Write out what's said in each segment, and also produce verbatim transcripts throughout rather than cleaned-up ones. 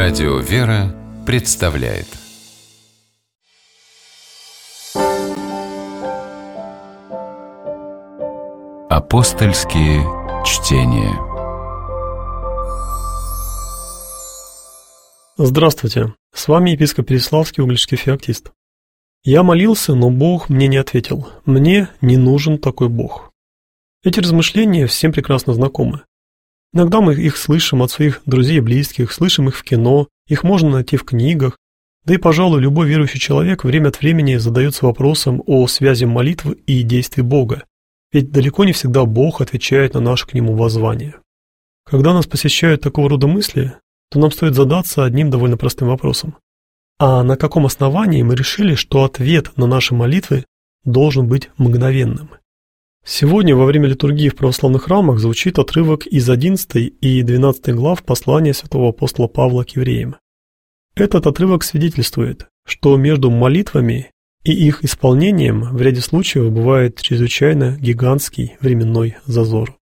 Радио «Вера» представляет Апостольские чтения. Здравствуйте, с вами епископ Переславский, Угличский феоктист. Я молился, но Бог мне не ответил. Мне не нужен такой Бог. Эти размышления всем прекрасно знакомы. Иногда мы их слышим от своих друзей и близких, слышим их в кино, их можно найти в книгах. Да и, пожалуй, любой верующий человек время от времени задается вопросом о связи молитвы и действий Бога. Ведь далеко не всегда Бог отвечает на наше к Нему воззвание. Когда нас посещают такого рода мысли, то нам стоит задаться одним довольно простым вопросом. А на каком основании мы решили, что ответ на наши молитвы должен быть мгновенным? Сегодня во время литургии в православных храмах звучит отрывок из одиннадцатой и двенадцатой глав послания святого апостола Павла к евреям. Этот отрывок свидетельствует, что между молитвами и их исполнением в ряде случаев бывает чрезвычайно гигантский временной зазор.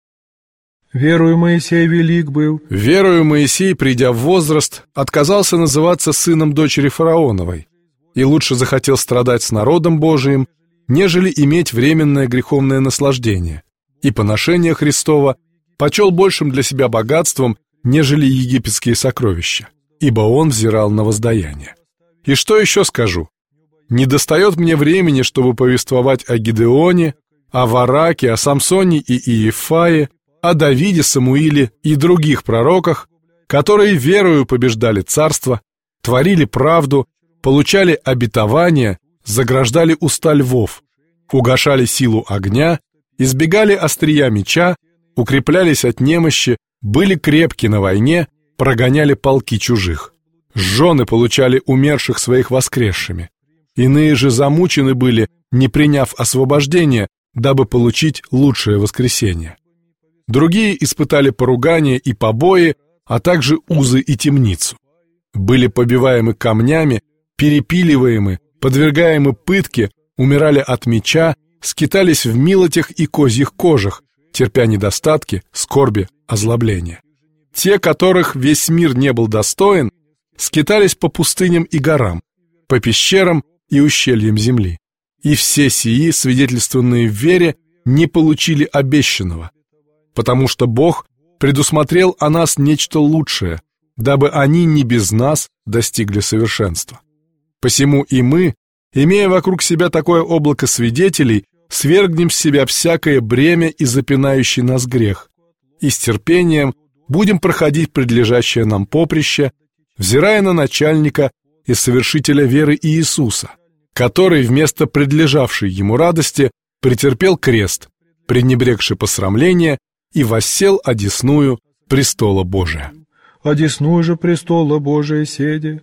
«Верую, Моисей велик был». «Верую, Моисей, придя в возраст, отказался называться сыном дочери фараоновой и лучше захотел страдать с народом Божиим, нежели иметь временное греховное наслаждение, и поношение Христова почел большим для себя богатством, нежели египетские сокровища, ибо он взирал на воздаяние. И что еще скажу? Не достает мне времени, чтобы повествовать о Гидеоне, о Вараке, о Самсоне и Иефае, о Давиде, Самуиле и других пророках, которые верою побеждали царство, творили правду, получали обетования, заграждали уста львов, угашали силу огня, избегали острия меча, укреплялись от немощи, были крепки на войне, прогоняли полки чужих. Жены получали умерших своих воскресшими. Иные же замучены были, не приняв освобождения, дабы получить лучшее воскресение. Другие испытали поругание и побои, а также узы и темницу. Были побиваемы камнями, перепиливаемы, подвергаемы пытке, умирали от меча, скитались в милотях и козьих кожах, терпя недостатки, скорби, озлобления. Те, которых весь мир не был достоин, скитались по пустыням и горам, по пещерам и ущельям земли. И все сии, свидетельствованные в вере, не получили обещанного, потому что Бог предусмотрел о нас нечто лучшее, дабы они не без нас достигли совершенства. Посему и мы, имея вокруг себя такое облако свидетелей, свергнем с себя всякое бремя и запинающий нас грех, и с терпением будем проходить предлежащее нам поприще, взирая на начальника и совершителя веры Иисуса, который вместо предлежавшей ему радости претерпел крест, пренебрегши посрамление, и воссел одесную престола Божия. Одесную же престола Божия седи».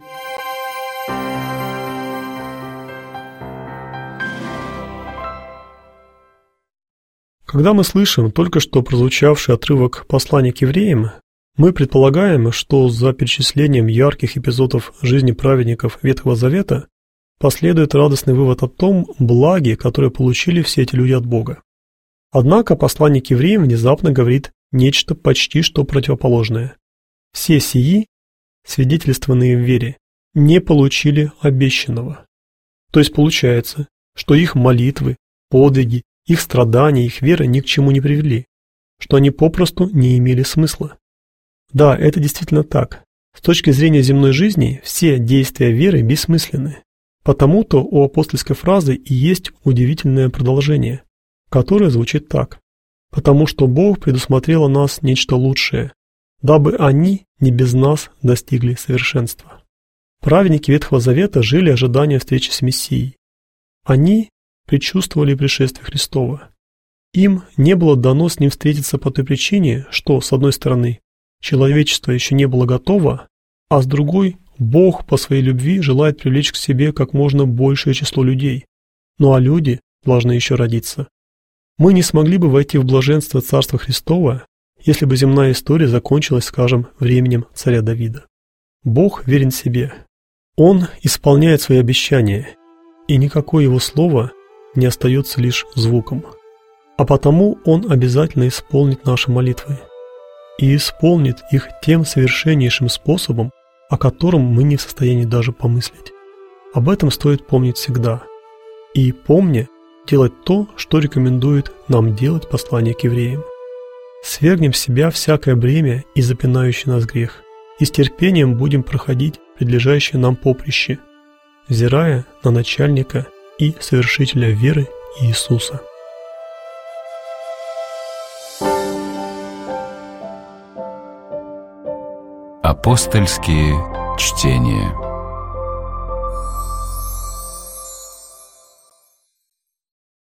Когда мы слышим только что прозвучавший отрывок послания к евреям, мы предполагаем, что за перечислением ярких эпизодов жизни праведников Ветхого Завета последует радостный вывод о том благе, которое получили все эти люди от Бога. Однако послание к евреям внезапно говорит нечто почти что противоположное. Все сии, свидетельствованные в вере, не получили обещанного. То есть получается, что их молитвы, подвиги, их страдания, их вера ни к чему не привели, что они попросту не имели смысла. Да, это действительно так. С точки зрения земной жизни все действия веры бессмысленны. Потому-то у апостольской фразы и есть удивительное продолжение, которое звучит так: «Потому что Бог предусмотрел о нас нечто лучшее, дабы они не без нас достигли совершенства». Праведники Ветхого Завета жили ожиданием встречи с Мессией. Они предчувствовали пришествие Христова. Им не было дано с Ним встретиться по той причине, что, с одной стороны, человечество еще не было готово, а с другой, Бог по своей любви желает привлечь к себе как можно большее число людей. Ну а люди должны еще родиться. Мы не смогли бы войти в блаженство Царства Христова, если бы земная история закончилась, скажем, временем царя Давида. Бог верен себе. Он исполняет свои обещания, и никакое его слово не остается лишь звуком. А потому Он обязательно исполнит наши молитвы. И исполнит их тем совершеннейшим способом, о котором мы не в состоянии даже помыслить. Об этом стоит помнить всегда. И, помня, делать то, что рекомендует нам делать послание к евреям. Свергнем с себя всякое бремя и запинающий нас грех, и с терпением будем проходить предлежащее нам поприще, взирая на начальника и совершителя веры Иисуса. Апостольские чтения.